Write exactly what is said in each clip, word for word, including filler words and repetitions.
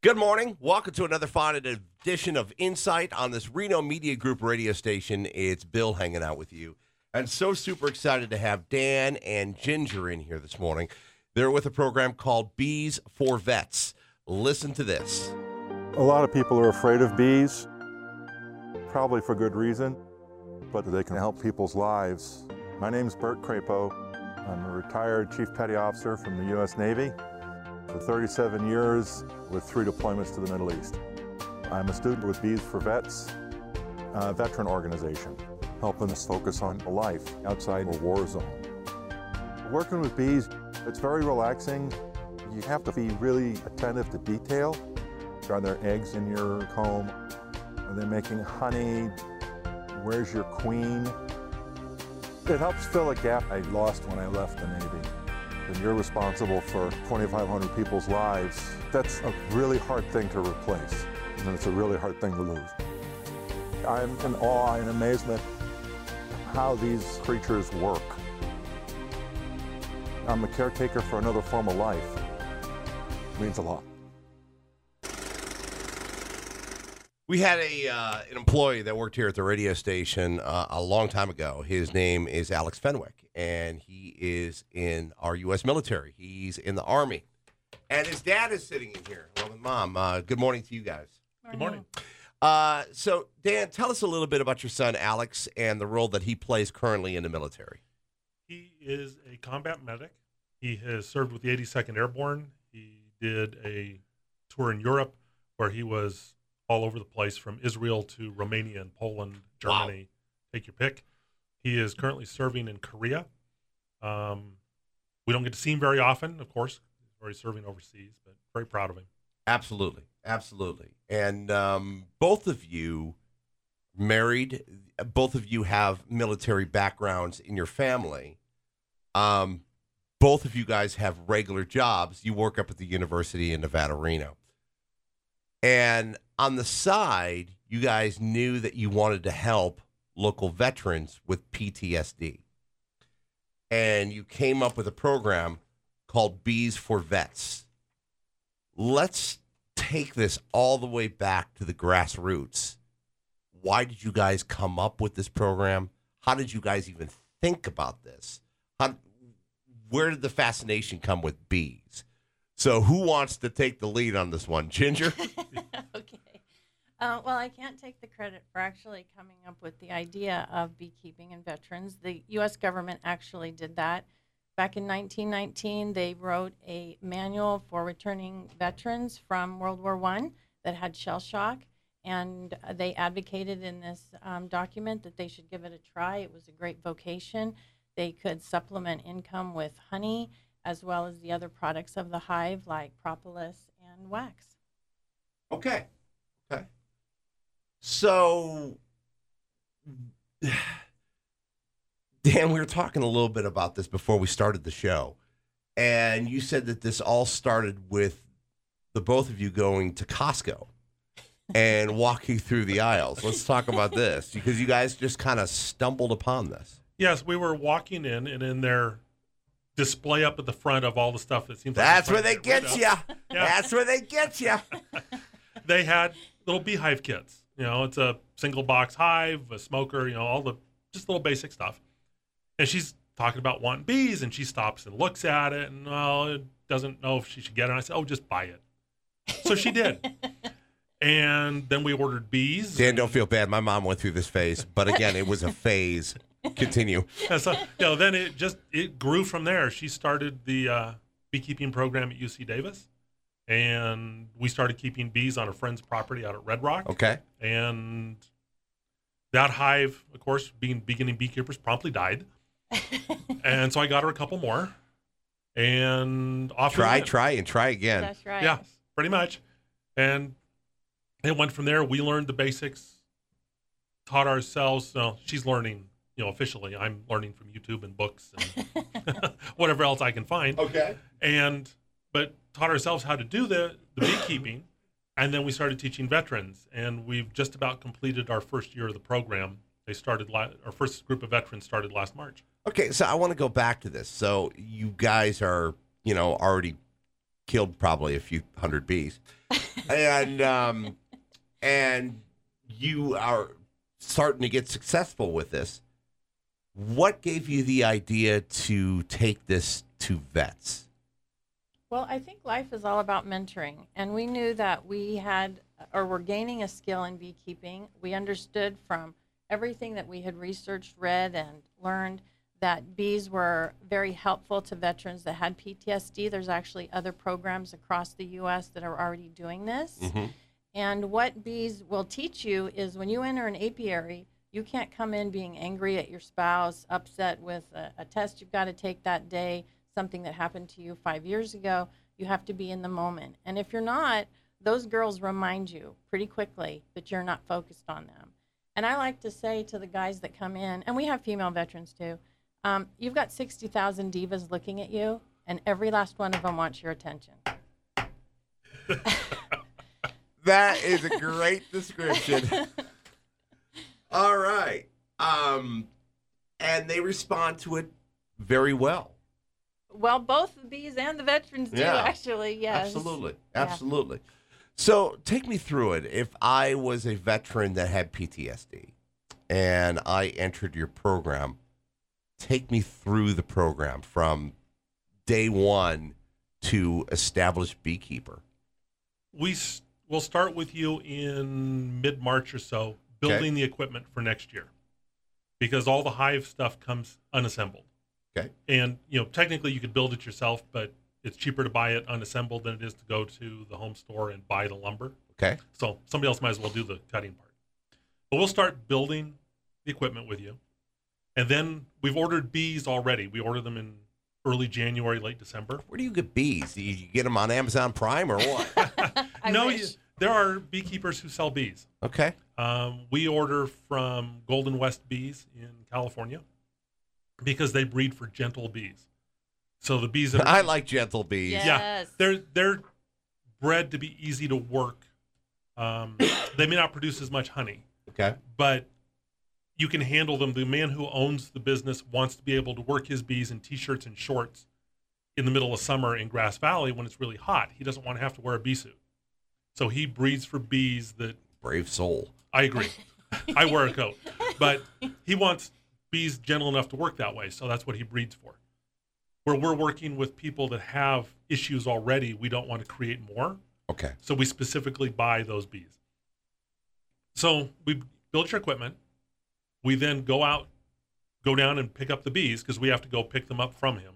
Good morning. Welcome to another fine edition of Insight on this Reno Media Group radio station. It's Bill hanging out with you. And so super excited to have Dan and Ginger in here this morning. They're with a program called Bees for Vets. Listen to this. A lot of people are afraid of bees, probably for good reason, but they can help people's lives. My name's Bert Crapo. I'm a retired Chief Petty Officer from the U S Navy for thirty-seven years with three deployments to the Middle East. I'm a student with Bees for Vets, a veteran organization, helping us focus on life outside a war zone. Working with bees, it's very relaxing. You have to be really attentive to detail. Are there eggs in your comb? Are they making honey? Where's your queen? It helps fill a gap I lost when I left the Navy. And you're responsible for twenty-five hundred people's lives. That's a really hard thing to replace, and it's a really hard thing to lose. I'm in awe and amazement how these creatures work. I'm a caretaker for another form of life. It means a lot. We had a uh, an employee that worked here at the radio station uh, a long time ago. His name is Alex Fenwick, and he is in our U S military. He's in the Army. And his dad is sitting in here along with Mom. Uh, good morning to you guys. Good morning. Uh, so, Dan, tell us a little bit about your son, Alex, and the role that he plays currently in the military. He is a combat medic. He has served with the eighty-second Airborne. He did a tour in Europe where he was all over the place, from Israel to Romania and Poland, Germany, wow. Take your pick. He is currently serving in Korea. Um, we don't get to see him very often, of course. He's already serving overseas, but very proud of him. Absolutely, absolutely. And um, both of you married, both of you have military backgrounds in your family. Um, both of you guys have regular jobs. You work up at the University in Nevada, Reno. And on the side, you guys knew that you wanted to help local veterans with P T S D. And you came up with a program called Bees for Vets. Let's take this all the way back to the grassroots. Why did you guys come up with this program? How did you guys even think about this? How, where did the fascination come with bees? So who wants to take the lead on this one? Ginger? Okay. Uh, well, I can't take the credit for actually coming up with the idea of beekeeping and veterans. The U S government actually did that. Back in nineteen nineteen, they wrote a manual for returning veterans from World War One that had shell shock, and they advocated in this um, document that they should give it a try. It was a great vocation. They could supplement income with honey, as well as the other products of the hive, like propolis and wax. Okay. Okay. So, Dan, we were talking a little bit about this before we started the show, and you said that this all started with the both of you going to Costco and walking through the aisles. Let's talk about this, because you guys just kind of stumbled upon this. Yes, we were walking in, and in their display up at the front of all the stuff that seems like that's where they get you. Yeah. That's where they get you. They had little beehive kits. You know, it's a single box hive, a smoker, you know, all the just little basic stuff. And she's talking about wanting bees, and she stops and looks at it, and well, it doesn't know if she should get it. And I said, "Oh, just buy it." So she did. And then we ordered bees. Dan, don't feel bad. My mom went through this phase, but again, it was a phase. Continue. And so, you know, then it just it grew from there. She started the uh, beekeeping program at U C Davis, and we started keeping bees on a friend's property out at Red Rock. Okay. And that hive, of course, being beginning beekeepers, promptly died. And so I got her a couple more, and off try, try, and try again. That's right. Yeah, pretty much. And it went from there. We learned the basics, taught ourselves. No, she's learning. You know, officially, I'm learning from YouTube and books and whatever else I can find. Okay. And but taught ourselves how to do the, the beekeeping, and then we started teaching veterans, and we've just about completed our first year of the program. They started la- our first group of veterans started last March. Okay, so I want to go back to this. So you guys are, you know, already killed probably a few hundred bees. and um, and you are starting to get successful with this. What gave you the idea to take this to vets? Well, I think life is all about mentoring, and we knew that we had, or were gaining a skill in beekeeping. We understood from everything that we had researched, read, and learned that bees were very helpful to veterans that had P T S D. There's actually other programs across the U S that are already doing this. Mm-hmm. And what bees will teach you is when you enter an apiary, you can't come in being angry at your spouse, upset with a, a test you've got to take that day, something that happened to you five years ago. You have to be in the moment. And if you're not, those girls remind you pretty quickly that you're not focused on them. And I like to say to the guys that come in, and we have female veterans too, um, you've got sixty thousand divas looking at you, and every last one of them wants your attention. That is a great description. All right. Um, and they respond to it very well. Well, both the bees and the veterans do, Yeah. actually, yes. Absolutely. Yeah. Absolutely. So take me through it. If I was a veteran that had P T S D and I entered your program, take me through the program from day one to established beekeeper. We s- will start with you in mid-March or so, building Okay. the equipment for next year, because all the hive stuff comes unassembled. Okay. And, you know, technically you could build it yourself, but it's cheaper to buy it unassembled than it is to go to the home store and buy the lumber. Okay. So somebody else might as well do the cutting part. But we'll start building the equipment with you. And then we've ordered bees already. We ordered them in early January, late December. Where do you get bees? Do you get them on Amazon Prime or what? I no, wish. you, there are beekeepers who sell bees. Okay. Um, we order from Golden West Bees in California because they breed for gentle bees. So the bees that are, I like gentle bees. Yeah. yeah, Yes. they're they're bred to be easy to work. Um, they may not produce as much honey, Okay. but you can handle them. The man who owns the business wants to be able to work his bees in t-shirts and shorts in the middle of summer in Grass Valley when it's really hot. He doesn't want to have to wear a bee suit. So he breeds for bees that, Brave soul. I agree. I wear a coat. But he wants bees gentle enough to work that way. So that's what he breeds for. Where we're working with people that have issues already, we don't want to create more. Okay. So we specifically buy those bees. So we build your equipment. We then go out, go down and pick up the bees because we have to go pick them up from him.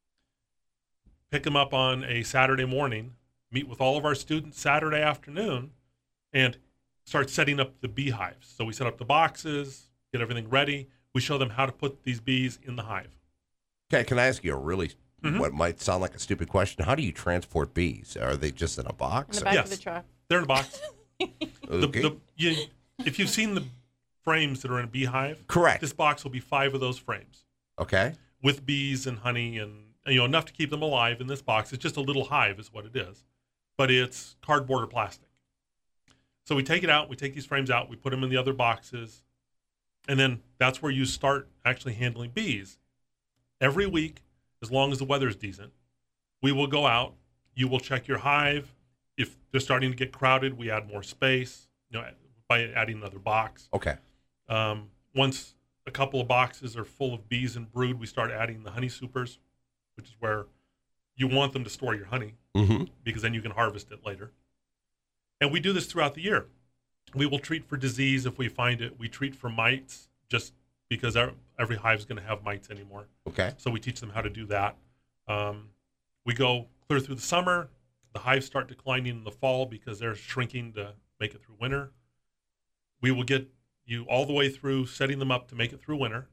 Pick them up on a Saturday morning, meet with all of our students Saturday afternoon, and start setting up the beehives. So we set up the boxes, get everything ready. We show them how to put these bees in the hive. Okay. Can I ask you a really, Mhm. what might sound like a stupid question? How do you transport bees? Are they just in a In box? the back Yes. of the truck. They're in a box. the, Okay. the, you, if you've seen the frames that are in a beehive, Correct. this box will be five of those frames Okay. with bees and honey and, you know, enough to keep them alive in this box. It's just a little hive is what it is, but it's cardboard or plastic. So we take it out, we take these frames out, we put them in the other boxes, and then that's where you start actually handling bees. Every week, as long as the weather's decent, we will go out, you will check your hive. If they're starting to get crowded, we add more space, you know, by adding another box. Okay. Um, once a couple of boxes are full of bees and brood, we start adding the honey supers, which is where you want them to store your honey Mm-hmm. because then you can harvest it later. And we do this throughout the year. We will treat for disease if we find it. We treat for mites just because our, every hive is going to have mites anymore. Okay. So we teach them how to do that. Um, we go clear through the summer. The hives start declining in the fall because they're shrinking to make it through winter. We will get you all the way through setting them up to make it through winter.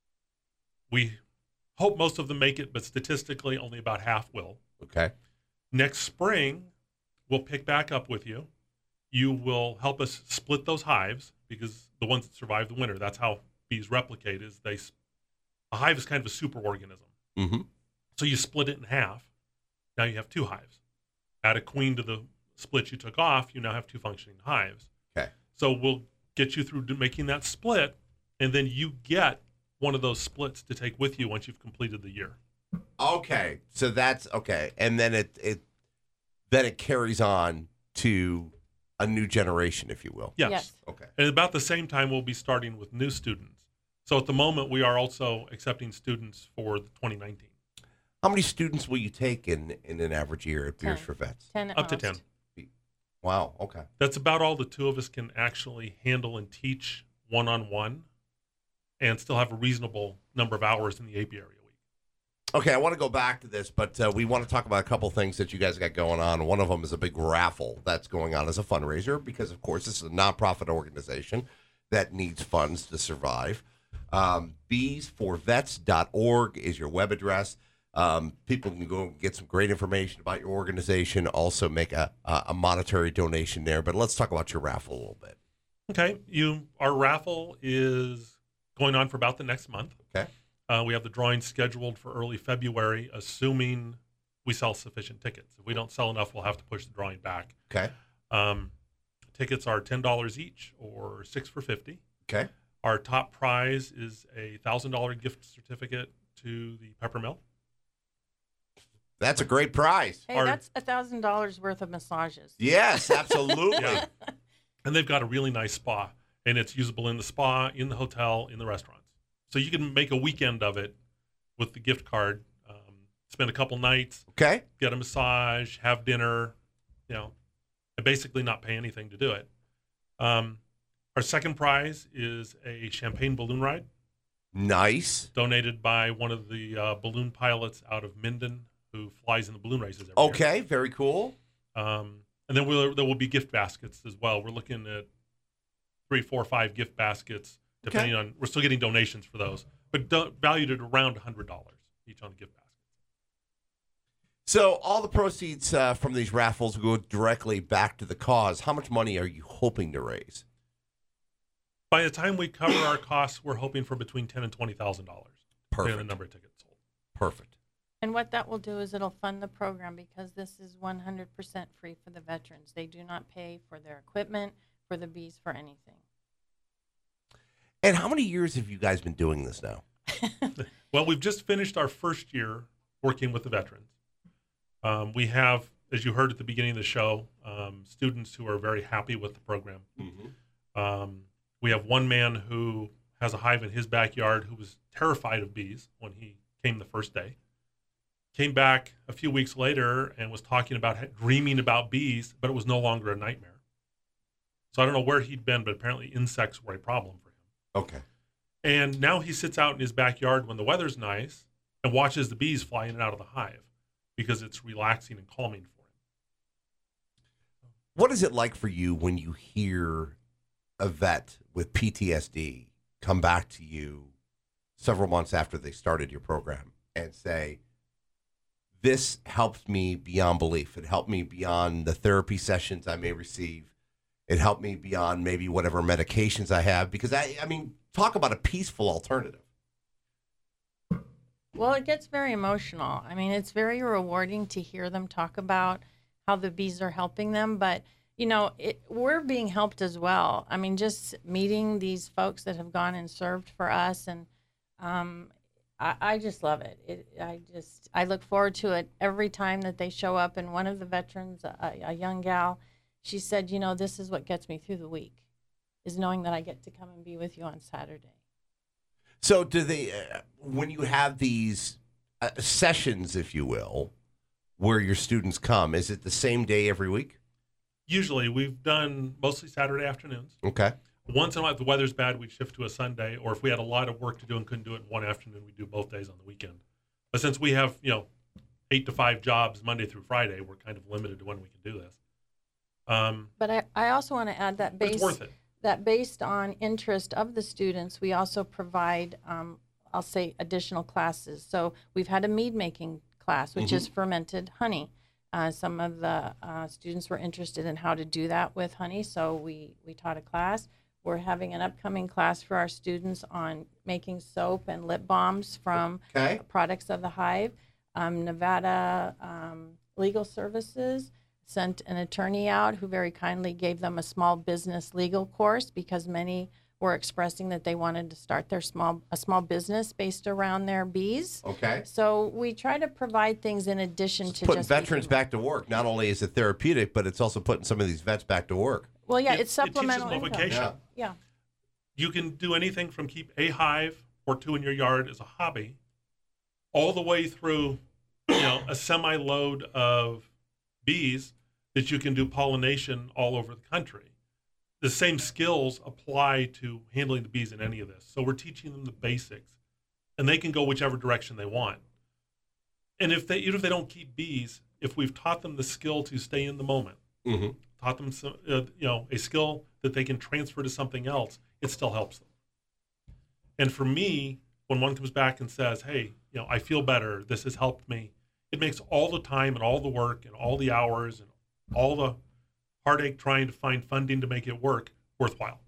We hope most of them make it, but statistically only about half will. Okay. Next spring, we'll pick back up with you. You will help us split those hives because the ones that survive the winter, that's how bees replicate, is they, a hive is kind of a super organism. Mm-hmm. So you split it in half. Now you have two hives. Add a queen to the split you took off, you now have two functioning hives. Okay. So we'll get you through to making that split, and then you get one of those splits to take with you once you've completed the year. Okay. So that's okay. And then it, it, then it carries on to a new generation, if you will. Yes. Yes. Okay. And at about the same time, we'll be starting with new students. So at the moment, we are also accepting students for the twenty nineteen. How many students will you take in, in an average year at Beers Ten. for Vets? ten at Up to most. ten. Wow. Okay. That's about all the two of us can actually handle and teach one-on-one and still have a reasonable number of hours in the apiary a week. Okay, I want to go back to this, but uh, we want to talk about a couple things that you guys got going on. One of them is a big raffle that's going on as a fundraiser because, of course, this is a nonprofit organization that needs funds to survive. Um, bees for vets dot org is your web address. Um, people can go and get some great information about your organization, also make a, a monetary donation there. But let's talk about your raffle a little bit. Okay, you. Our raffle is going on for about the next month. Okay. Uh, we have the drawing scheduled for early February, assuming we sell sufficient tickets. If we don't sell enough, we'll have to push the drawing back. Okay. Um, tickets are ten dollars each, or six for fifty. Okay. Our top prize is a one thousand dollars gift certificate to the Pepper Mill. That's a great prize. Hey, Our- that's a thousand dollars worth of massages. Yes, absolutely. Yeah. And they've got a really nice spa, and it's usable in the spa, in the hotel, in the restaurants. So you can make a weekend of it with the gift card, um, spend a couple nights, Okay. get a massage, have dinner, you know, and basically not pay anything to do it. Um, our second prize is a champagne balloon ride Nice. donated by one of the uh, balloon pilots out of Minden who flies in the balloon races every year. Okay, very cool. Um, and then we'll, there will be gift baskets as well. We're looking at three, four, five gift baskets, depending on. We're still getting donations for those, but do, valued at around one hundred dollars each on the gift basket. So all the proceeds uh, from these raffles will go directly back to the cause. How much money are you hoping to raise? By the time we cover our costs, we're hoping for between ten and twenty thousand dollars, depending on the Perfect. number of tickets sold. Perfect. And what that will do is it'll fund the program because this is one hundred percent free for the veterans. They do not pay for their equipment, for the bees, for anything. And how many years have you guys been doing this now? Well, we've just finished our first year working with the veterans. Um, we have, as you heard at the beginning of the show, um, students who are very happy with the program. Mm-hmm. Um, we have one man who has a hive in his backyard who was terrified of bees when he came the first day. Came back a few weeks later and was talking about dreaming about bees, but it was no longer a nightmare. So I don't know where he'd been, but apparently insects were a problem for him. Okay. And now he sits out in his backyard when the weather's nice and watches the bees fly in and out of the hive because it's relaxing and calming for him. What is it like for you when you hear a vet with P T S D come back to you several months after they started your program and say, this helped me beyond belief. It helped me beyond the therapy sessions I may receive. It helped me beyond maybe whatever medications I have. Because, I, I mean, talk about a peaceful alternative. Well, it gets very emotional. I mean, it's very rewarding to hear them talk about how the bees are helping them. But, you know, it, we're being helped as well. I mean, just meeting these folks that have gone and served for us. And um, I, I just love it. it. I just, I look forward to it every time that they show up. And one of the veterans, a, a young gal, she said, you know, this is what gets me through the week, is knowing that I get to come and be with you on Saturday. So do they, uh, when you have these uh, sessions, if you will, where your students come, is it the same day every week? Usually we've done mostly Saturday afternoons. Okay. Once in a while, if the weather's bad, we'd shift to a Sunday, or if we had a lot of work to do and couldn't do it in one afternoon, we'd do both days on the weekend. But since we have, you know, eight to five jobs Monday through Friday, we're kind of limited to when we can do this. Um, But I, I also want to add that but it's based, worth it. that based on interest of the students, we also provide, um, I'll say, additional classes. So we've had a mead making class, which Mhm. is fermented honey. Uh, some of the uh, students were interested in how to do that with honey, so we, we taught a class. We're having an upcoming class for our students on making soap and lip balms from Okay. products of the hive. Um, Nevada um, Legal Services sent an attorney out who very kindly gave them a small business legal course because many were expressing that they wanted to start their small a small business based around their bees. Okay. So we try to provide things in addition to Putting just veterans beekeeping. back to work. Not only is it therapeutic, but it's also putting some of these vets back to work. Well, yeah, It- it's supplemental It teaches them income. vocation. Yeah. Yeah. You can do anything from keep a hive or two in your yard as a hobby, all the way through, you know, a semi-load of bees that you can do pollination all over the country. The same skills apply to handling the bees in any of this. So we're teaching them the basics, and they can go whichever direction they want. And if they, even if they don't keep bees, if we've taught them the skill to stay in the moment, Mm-hmm. taught them some, uh, you know, a skill that they can transfer to something else, it still helps them. And for me, when one comes back and says, hey, you know, I feel better, this has helped me, it makes all the time and all the work and all the hours and all the heartache trying to find funding to make it work worthwhile.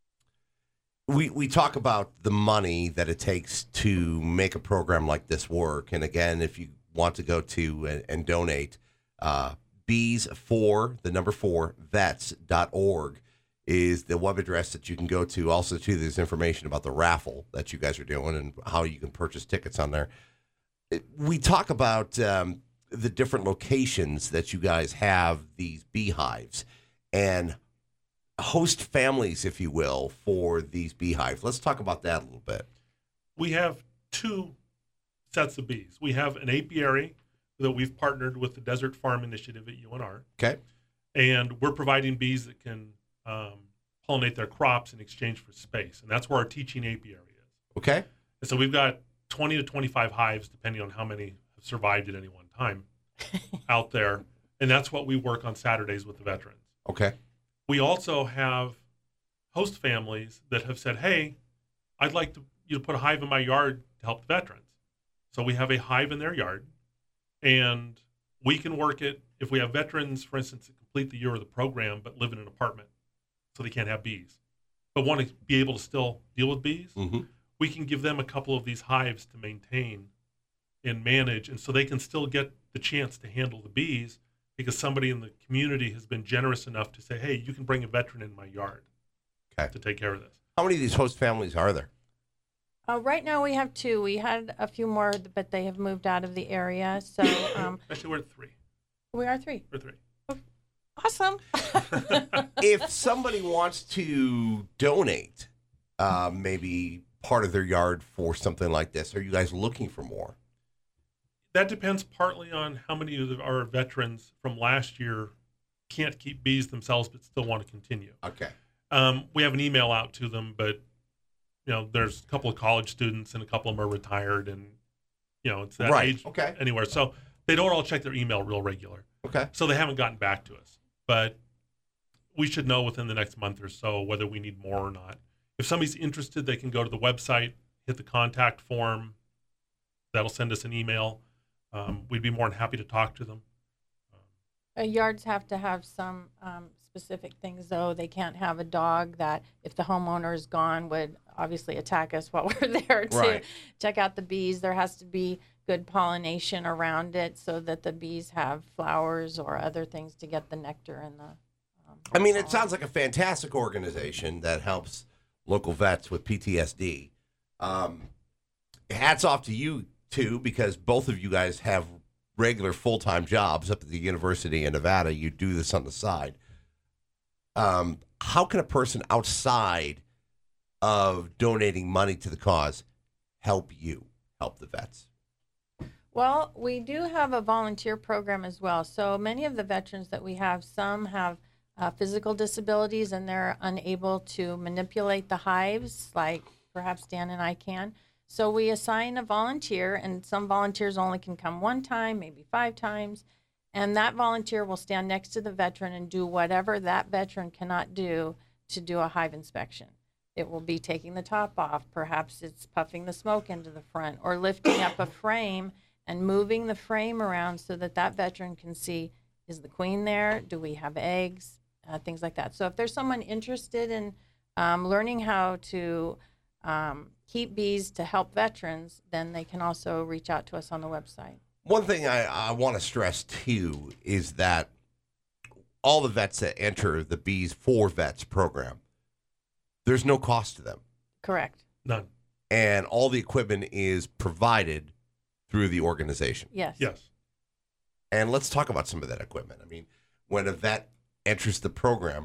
We we talk about the money that it takes to make a program like this work. And again, if you want to go to and, and donate, uh, bees for the number four vets dot org is the web address that you can go to. Also, too, there's information about the raffle that you guys are doing and how you can purchase tickets on there. We talk about um, the different locations that you guys have these beehives and host families, if you will, for these beehives. Let's talk about that a little bit. We have two sets of bees. We have an apiary that we've partnered with the Desert Farm Initiative at U N R. Okay. And we're providing bees that can um, pollinate their crops in exchange for space. And that's where our teaching apiary is. Okay. And so we've got twenty to twenty-five hives, depending on how many have survived at any one time out there. And that's what we work on Saturdays with the veterans. Okay. We also have host families that have said, hey, I'd like to, you to put a hive in my yard to help the veterans. So we have a hive in their yard, and we can work it if we have veterans, for instance, that complete the year of the program but live in an apartment so they can't have bees, but want to be able to still deal with bees. Mm-hmm. We can give them a couple of these hives to maintain and manage, and so they can still get the chance to handle the bees because somebody in the community has been generous enough to say, hey, you can bring a veteran in my yard Okay. to take care of this. How many of these host families are there? Uh, right now we have two. We had a few more, but they have moved out of the area. So um, Actually, we're at three. we are three. We're three. Awesome. If somebody wants to donate uh, maybe part of their yard for something like this, are you guys looking for more? That depends partly on how many of our veterans from last year can't keep bees themselves but still want to continue. Okay. Um, we have an email out to them, but you know, there's a couple of college students and a couple of them are retired, and you know, it's that Right. age Okay. anywhere. So they don't all check their email real regular. Okay. So they haven't gotten back to us, but we should know within the next month or so whether we need more or not. If somebody's interested, they can go to the website, hit the contact form. That'll send us an email. Um, we'd be more than happy to talk to them. Uh, yards have to have some um, specific things, though. They can't have a dog that, if the homeowner is gone, would obviously attack us while we're there to Right. check out the bees. There has to be good pollination around it so that the bees have flowers or other things to get the nectar and the. Um, I mean, it pollen. sounds like a fantastic organization that helps local vets with P T S D. Um, hats off to you, too, because both of you guys have regular full-time jobs up at the University of Nevada. You do this on the side. Um, how can a person outside of donating money to the cause help you help the vets? Well, we do have a volunteer program as well. So many of the veterans that we have, some have uh, physical disabilities and they're unable to manipulate the hives like perhaps Dan and I can. So we assign a volunteer, and some volunteers only can come one time, maybe five times. And that volunteer will stand next to the veteran and do whatever that veteran cannot do to do a hive inspection. It will be taking the top off. Perhaps it's puffing the smoke into the front or lifting up a frame and moving the frame around so that that veteran can see, is the queen there? Do we have eggs? Uh, things like that. So if there's someone interested in um, learning how to um, keep bees to help veterans, then they can also reach out to us on the website. One thing I, I want to stress, too, is that all the vets that enter the Bees for Vets program there's no cost to them. Correct. None. And all the equipment is provided through the organization. Yes. Yes. And let's talk about some of that equipment. I mean, when a vet enters the program,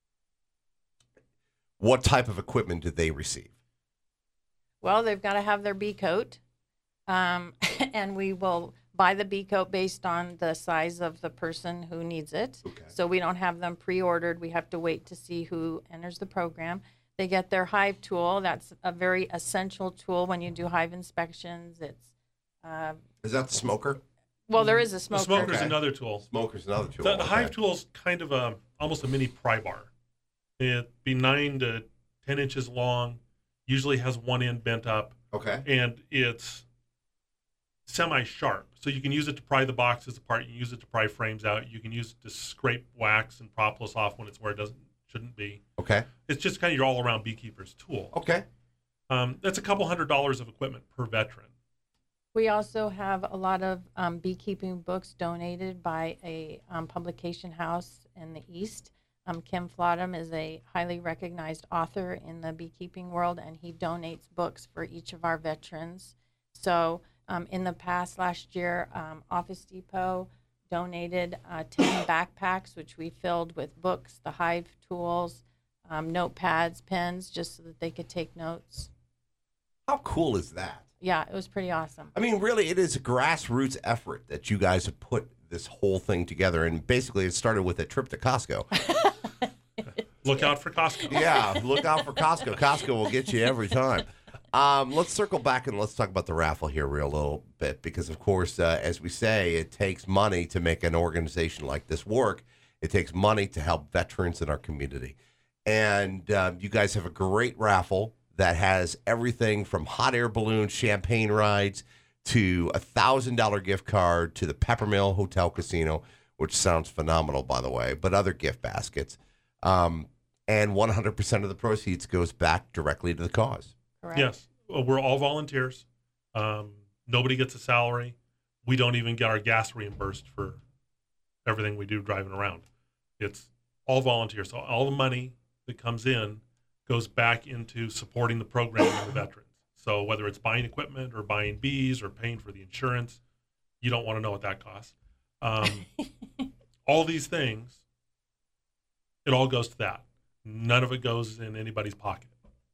what type of equipment do they receive? Well, they've got to have their B coat, um, and we will buy the B coat based on the size of the person who needs it. Okay. So we don't have them pre-ordered. We have to wait to see who enters the program. They get their hive tool. That's a very essential tool when you do hive inspections. It's uh, Is that the smoker? well, there is a The smoker. smoker's Okay. another tool. Smoker's another tool. The, the okay. hive tool's kind of a almost a mini pry bar. It'd be nine to ten inches long. Usually has one end bent up, Okay. and it's semi-sharp. So you can use it to pry the boxes apart. You can use it to pry frames out. You can use it to scrape wax and propolis off when it's where it doesn't shouldn't be. Okay. It's just kind of your all-around beekeeper's tool. Okay. Um, that's a couple hundred dollars of equipment per veteran. We also have a lot of um, beekeeping books donated by a um, publication house in the East. Um, Kim Flodham is a highly recognized author in the beekeeping world, and he donates books for each of our veterans. So um, in the past, last year, um, Office Depot donated uh, ten backpacks, which we filled with books, the hive tools, um, notepads, pens, just so that they could take notes. How cool is that? Yeah, it was pretty awesome. I mean, really, it is a grassroots effort that you guys have put this whole thing together. And basically, it started with a trip to Costco. Look out for Costco. Yeah, look out for Costco. Costco will get you every time. Um, let's circle back and let's talk about the raffle here real little bit because, of course, uh, as we say, it takes money to make an organization like this work. It takes money to help veterans in our community. And uh, you guys have a great raffle that has everything from hot air balloons, champagne rides, to a one thousand dollars gift card to the Peppermill Hotel Casino, which sounds phenomenal, by the way, but other gift baskets. Um, and one hundred percent of the proceeds goes back directly to the cause. Correct. Yes, well, we're all volunteers. Um, nobody gets a salary. We don't even get our gas reimbursed for everything we do driving around. It's all volunteers. So all the money that comes in goes back into supporting the program and the veterans. So whether it's buying equipment or buying bees or paying for the insurance, you don't want to know what that costs. Um, all these things, it all goes to that. None of it goes in anybody's pocket.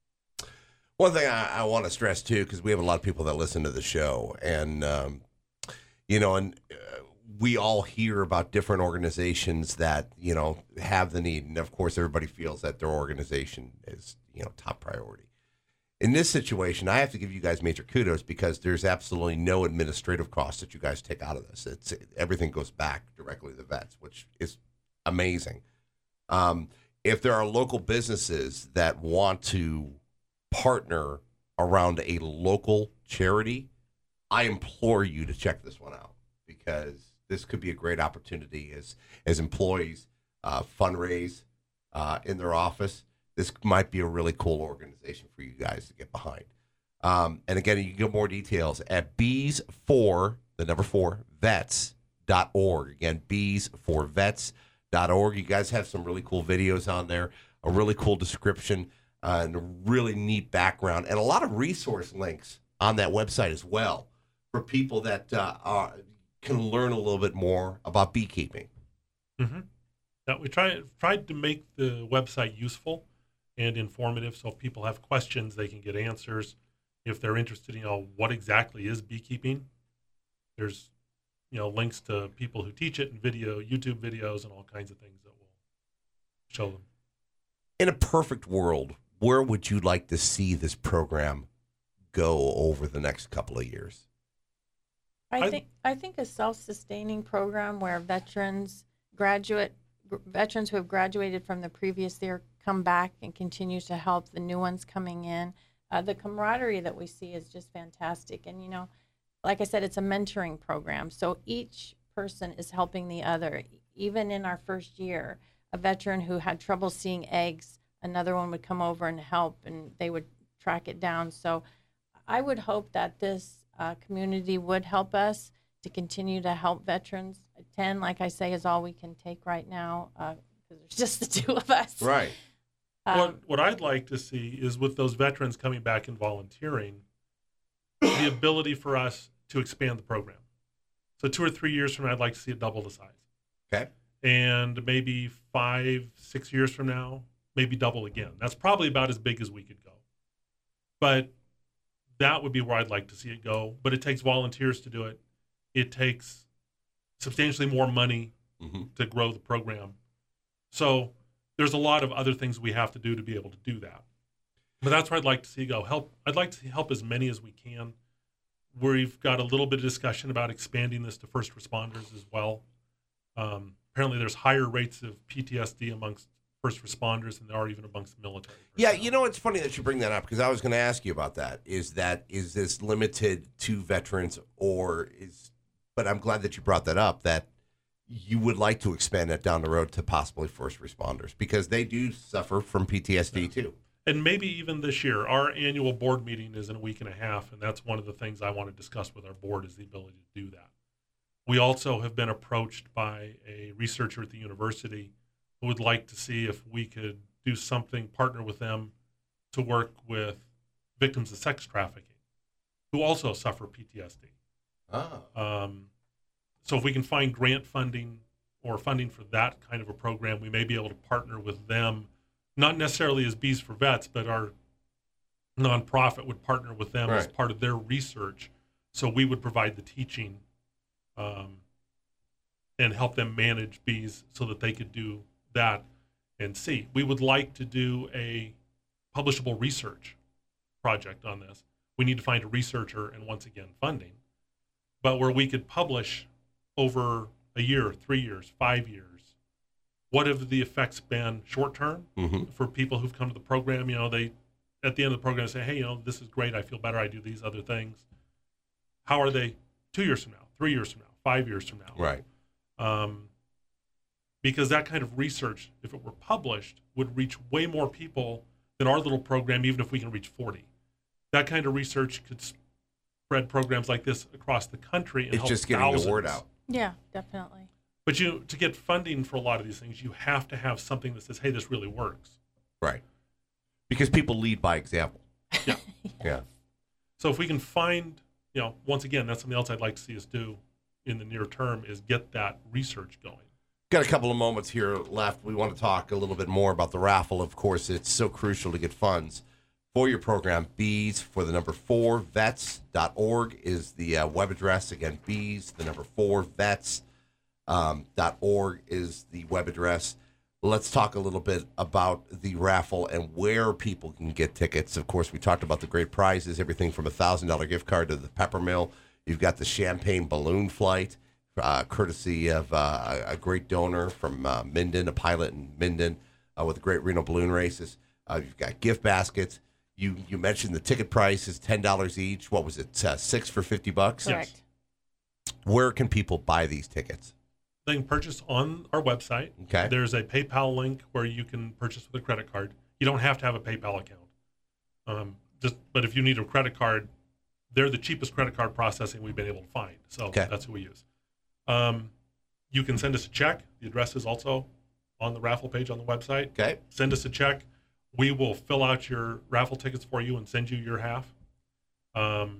One thing I, I want to stress, too, because we have a lot of people that listen to the show, and, um, you know, and uh, we all hear about different organizations that, you know, have the need. And, of course, everybody feels that their organization is, you know, top priority. In this situation, I have to give you guys major kudos because there's absolutely no administrative cost that you guys take out of this. It's everything goes back directly to the vets, which is amazing. Um, if there are local businesses that want to partner around a local charity, I implore you to check this one out because this could be a great opportunity as as employees uh, fundraise uh, in their office. This might be a really cool organization for you guys to get behind. Um, and again, you can get more details at bees for the number four vets dot org. Again, bees for vets dot org. You guys have some really cool videos on there, a really cool description, uh, and a really neat background, and a lot of resource links on that website as well for people that uh, are, can learn a little bit more about beekeeping. Mm-hmm. Now, we try, tried to make the website useful and informative, so if people have questions, they can get answers. If they're interested in, you know, what exactly is beekeeping, there's, you know, links to people who teach it and video, YouTube videos, and all kinds of things that will show them. In a perfect world, where would you like to see this program go over the next couple of years? I I- think I think a self-sustaining program where veterans graduate gr- veterans who have graduated from the previous year come back and continue to help the new ones coming in. Uh, the camaraderie that we see is just fantastic, and you know, like I said, it's a mentoring program. So each person is helping the other. Even in our first year, a veteran who had trouble seeing eggs, another one would come over and help, and they would track it down. So I would hope that this uh, community would help us to continue to help veterans. ten, like I say, is all we can take right now because there's just the two of us. Right. Um, what what I'd like to see is with those veterans coming back and volunteering, the ability for us to expand the program. So two or three years from now, I'd like to see it double the size. Okay. And maybe five, six years from now, maybe double again. That's probably about as big as we could go. But that would be where I'd like to see it go. But it takes volunteers to do it. It takes substantially more money Mm-hmm. to grow the program. So there's a lot of other things we have to do to be able to do that. But that's where I'd like to see go. Help. I'd like to help as many as we can. We've got a little bit of discussion about expanding this to first responders as well. Um, apparently, there's higher rates of P T S D amongst first responders than there are even amongst military. Yeah, personnel. you know, it's funny that you bring that up because I was going to ask you about that. Is that is this limited to veterans or is? But I'm glad that you brought that up. That you would like to expand that down the road to possibly first responders because they do suffer from P T S D Yeah. too. And maybe even this year, our annual board meeting is in a week and a half, and that's one of the things I want to discuss with our board is the ability to do that. We also have been approached by a researcher at the university who would like to see if we could do something, partner with them to work with victims of sex trafficking who also suffer P T S D. Oh. Um, so if we can find grant funding or funding for that kind of a program, we may be able to partner with them, not necessarily as Bees for Vets, but our nonprofit would partner with them as Right. part of their research. So we would provide the teaching um, and help them manage bees so that they could do that and see. We would like to do a publishable research project on this. We need to find a researcher and once again funding, but where we could publish over a year, three years, five years. What have the effects been short term Mm-hmm. for people who've come to the program? You know, they at the end of the program say, hey, you know, this is great. I feel better. I do these other things. How are they two years from now, three years from now, five years from now? Right. Um, because that kind of research, if it were published, would reach way more people than our little program, even if we can reach forty. That kind of research could spread programs like this across the country and It's help just getting thousands. the word out. Yeah, definitely. But you to get funding for a lot of these things, you have to have something that says, hey, this really works. Right. Because people lead by example. Yeah. Yeah. So if we can find, you know, once again, that's something else I'd like to see us do in the near term is get that research going. Got a couple of moments here left. We want to talk a little bit more about the raffle. Of course, it's so crucial to get funds for your program. Bees for the number four vets dot org is the uh, web address. Again, bees, the number four vets um, dot org is the web address. Let's talk a little bit about the raffle and where people can get tickets. Of course, we talked about the great prizes, everything from a one thousand dollars gift card to the Peppermill. You've got the champagne balloon flight. Uh, courtesy of uh, a great donor from uh, Minden, a pilot in Minden uh, with the Great Reno Balloon Races. Uh, you've got gift baskets. You you mentioned the ticket price is ten dollars each. What was it, uh, six for fifty bucks? Correct. Where can people buy these tickets? They can purchase on our website. Okay. There's a PayPal link where you can purchase with a credit card. You don't have to have a PayPal account. Um, just, but if you need a credit card, they're the cheapest credit card processing we've been able to find. So Okay. that's who we use. Um, you can send us a check. The address is also on the raffle page on the website. Okay. Send us a check. We will fill out your raffle tickets for you and send you your half. Um,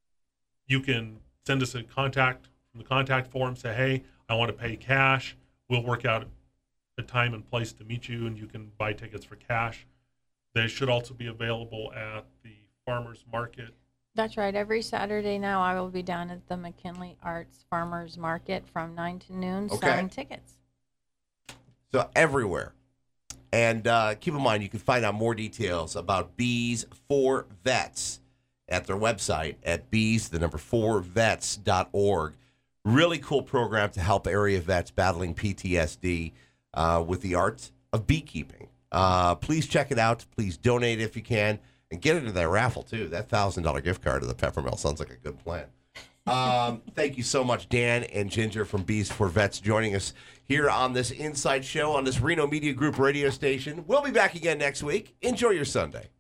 you can send us a contact from the contact form. Say, hey, I want to pay cash. We'll work out a time and place to meet you, and you can buy tickets for cash. They should also be available at the farmers market. That's right. Every Saturday now, I will be down at the McKinley Arts Farmers Market from nine to noon Okay. selling tickets. So everywhere. And uh, keep in mind, you can find out more details about Bees for Vets at their website at bees, the number four vets dot org. Really cool program to help area vets battling P T S D uh, with the art of beekeeping. Uh, please check it out. Please donate if you can. And get into that raffle, too. That one thousand dollars gift card to the Peppermill sounds like a good plan. Um, thank you so much, Dan and Ginger from Bees for Vets, joining us here on this Inside Show on this Reno Media Group radio station. We'll be back again next week. Enjoy your Sunday.